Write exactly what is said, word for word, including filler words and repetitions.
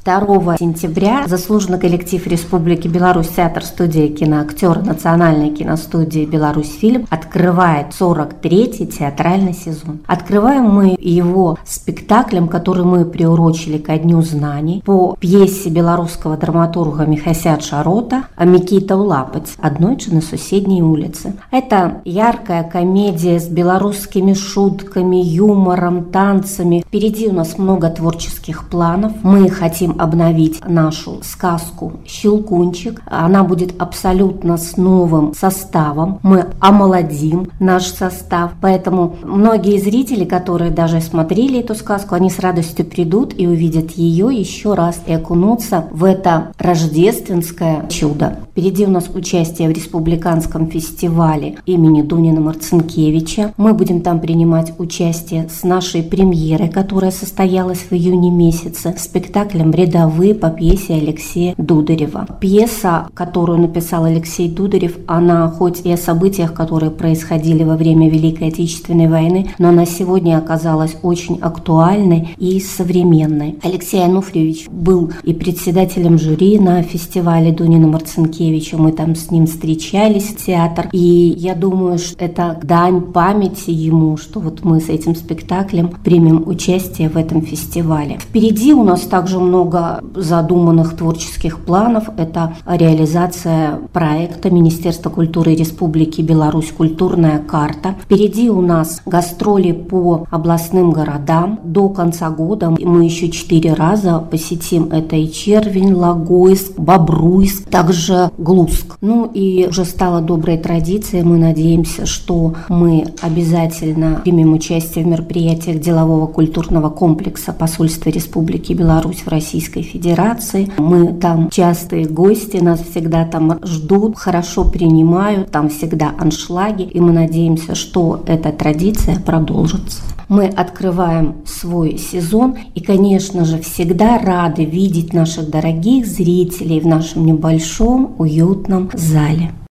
второго сентября заслуженный коллектив Республики Беларусь театр-студия «Киноактер» Национальной киностудии «Беларусьфильм» открывает сорок третий театральный сезон. Открываем мы его спектаклем, который мы приурочили ко Дню знаний, по пьесе белорусского драматурга Михася Чарота «Микита Улапаць. Аднойчы на суседней улице». Это яркая комедия с белорусскими шутками, юмором, танцами. Впереди у нас много творческих планов. Мы хотим обновить нашу сказку «Щелкунчик». Она будет абсолютно с новым составом. Мы омолодим наш состав. Поэтому многие зрители, которые даже смотрели эту сказку, они с радостью придут и увидят ее еще раз и окунутся в это рождественское чудо. Впереди у нас участие в республиканском фестивале имени Дунина Марцинкевича. Мы будем там принимать участие с нашей премьерой, которая состоялась в июне месяце, спектаклем «Рядовые» по пьесе Алексея Дударева. Пьеса, которую написал Алексей Дударев, она хоть и о событиях, которые происходили во время Великой Отечественной войны, но она сегодня оказалась очень актуальной и современной. Алексей Ануфриевич был и председателем жюри на фестивале Дунина Марцинкевича. Мы там с ним встречались в театр. И я думаю, что это дань памяти ему, что вот мы с этим спектаклем примем участие в этом фестивале. Впереди у нас также много задуманных творческих планов. Это реализация проекта Министерства культуры Республики Беларусь «Культурная карта». Впереди у нас гастроли по областным городам. До конца года мы еще четыре раза посетим. Это и Червень, Логойск, Бобруйск, также Глуск. Ну и уже стало доброй традицией. Мы надеемся, что мы обязательно примем участие в мероприятиях делового культурного комплекса посольства Республики Беларусь в Российской Федерации. Мы там частые гости, нас всегда там ждут, хорошо принимают, там всегда аншлаги, и мы надеемся, что эта традиция продолжится. Мы открываем свой сезон и, конечно же, всегда рады видеть наших дорогих зрителей в нашем небольшом уютном зале.